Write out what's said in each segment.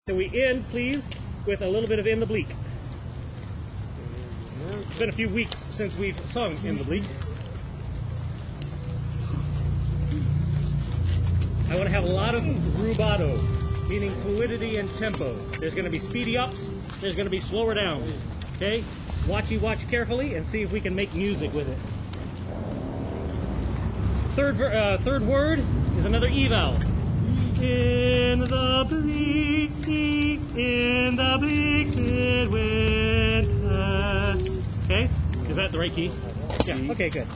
And we end, please, with a little bit of In the Bleak. It's been a few weeks since we've sung In the Bleak. I want to have a lot of rubato, meaning fluidity and tempo. There's going to be speedy ups, there's going to be slower downs. Okay? Watch carefully and see if we can make music with it. Third word is another E vowel. In the bleak midwinter. Okay? Is that the right key? Yeah. Okay, good.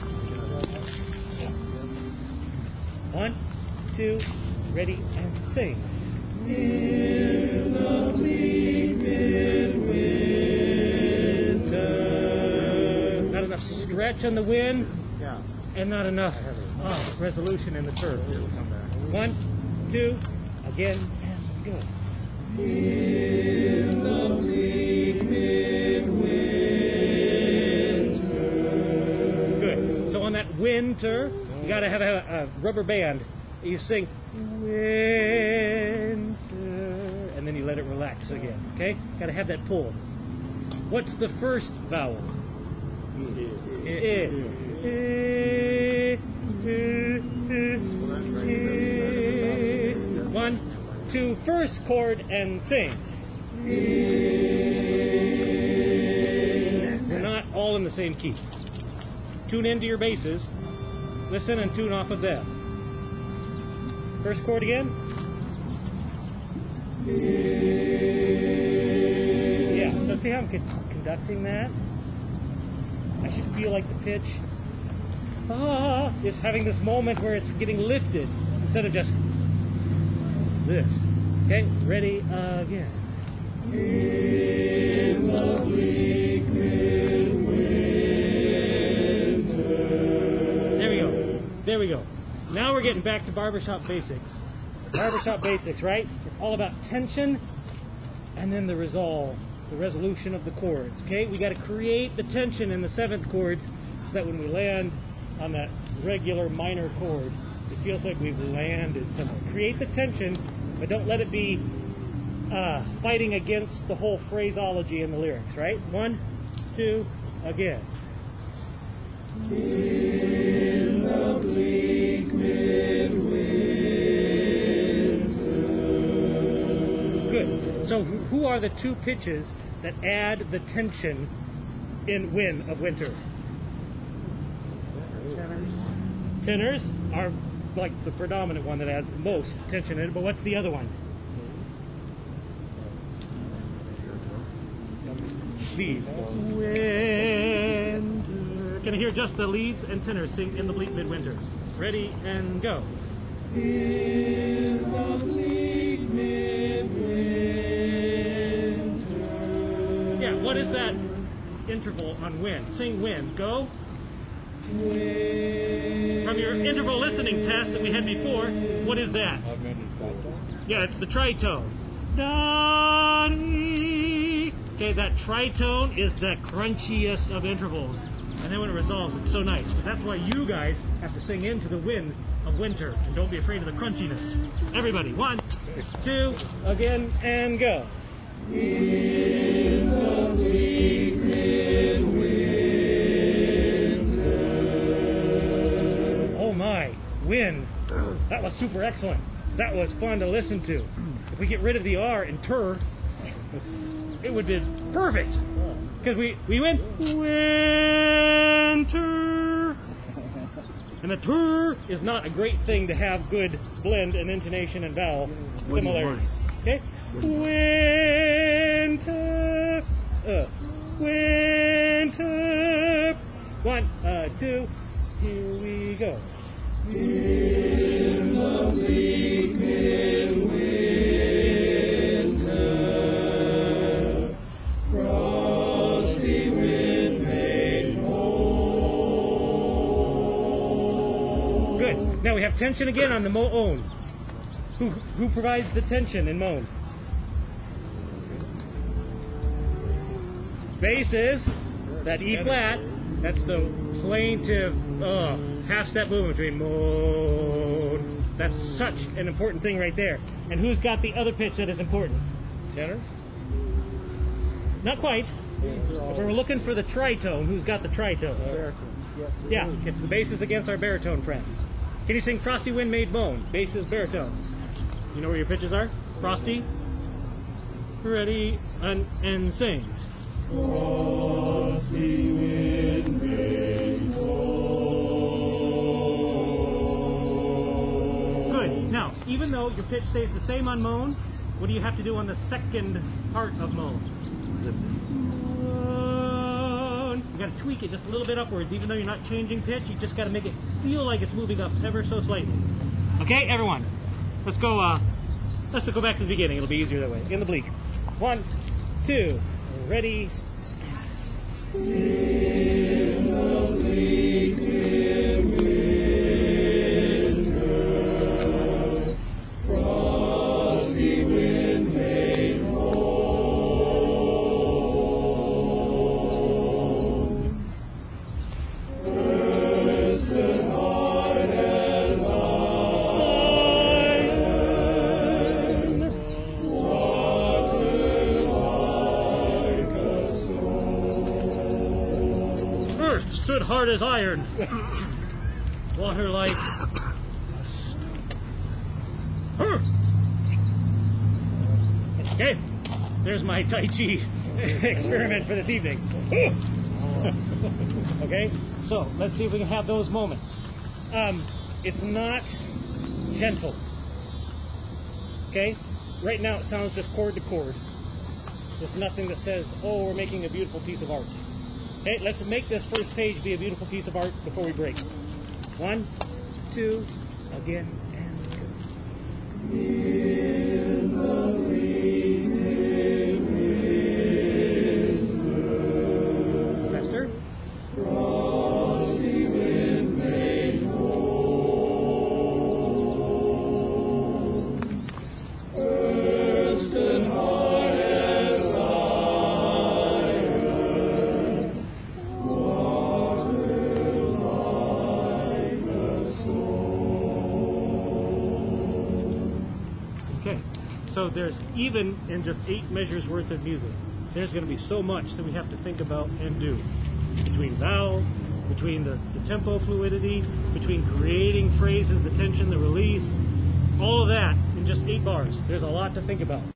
1, 2, ready, and sing. In the bleak midwinter. Not enough stretch on the wind. Yeah. And not enough resolution in the turn. 1, 2, again, and go. In the bleak midwinter. Good. So on that winter, you got to have a rubber band. You sing winter, and then you let it relax again. Okay? Got to have that pull. What's the first vowel? One, two, first chord and sing. We're not all in the same key. Tune into your basses. Listen and tune off of them. First chord again. Yeah, so see how I'm conducting that? I should feel like the pitch is having this moment where it's getting lifted instead of just this. Okay, ready again. In the bleak midwinter. There we go. Now we're getting back to barbershop basics. Barbershop basics, right? It's all about tension and then the resolve, the resolution of the chords. Okay, we got to create the tension in the seventh chords so that when we land on that regular minor chord, it feels like we've landed somewhere. Create the tension, but don't let it be fighting against the whole phraseology in the lyrics, right? 1, 2, again. In the bleak midwinter. Good. So who are the two pitches that add the tension in Wind of Winter? Tenors are like the predominant one that adds the most tension in it, but what's the other one? Leads. Winter. Can I hear just the leads and tenors sing In the Bleak Midwinter? Ready and go. In the bleak midwinter. Yeah, what is that interval on wind? Sing wind. Go. From your interval listening test that we had before, what is that? Yeah, it's the tritone. Okay, that tritone is the crunchiest of intervals. And then when it resolves, it's so nice. But that's why you guys have to sing into the wind of winter. And don't be afraid of the crunchiness. Everybody, 1, 2, again, and go. In the bleak midwinter. Oh my, wind. That was super excellent. That was fun to listen to. If we get rid of the R in tur, it would be perfect. Because we went winter. And the tur is not a great thing to have good blend and intonation and vowel similarities. Okay? Winter. Winter. 1, 2, here we go. In the bleak midwinter, frosty wind made moan. Good. Now we have tension again on the moan. Who provides the tension in moan? Bass is that E flat. That's the plaintive half-step movement between moan. That's such an important thing right there. And who's got the other pitch that is important? Tenor? Not quite. If we're looking for the tritone, who's got the tritone? Baritone. Yes. Yeah, it's the basses against our baritone friends. Can you sing Frosty Wind Made Moan? Basses, baritones. You know where your pitches are? Frosty? Ready, and sing. Frosty wind made moan. Good. Now, even though your pitch stays the same on moan, what do you have to do on the second part of moan? Moan. You got to tweak it just a little bit upwards, even though you're not changing pitch. You just got to make it feel like it's moving up ever so slightly. Okay, everyone. Let's go back to the beginning. It'll be easier that way. In the bleak. 1, 2, ready. In the bleak winter, frosty wind made moan. First and hard as iron, water like a stone. Earth stood hard as iron, water like a stone. Okay, there's my Tai Chi experiment for this evening. Okay, so let's see if we can have those moments. It's not gentle. Okay, right now it sounds just chord to chord. There's nothing that says, oh, we're making a beautiful piece of art. Okay, let's make this first page be a beautiful piece of art before we break. 1, 2, again, and go. In the bleak winter, faster. Frosty wind made moan. Earth stood hard as iron, water like a stone. Okay, so there's, even in just 8 measures worth of music, there's going to be so much that we have to think about and do. Between vowels, between the tempo fluidity, between creating phrases, the tension, the release, all of that in just 8 bars. There's a lot to think about.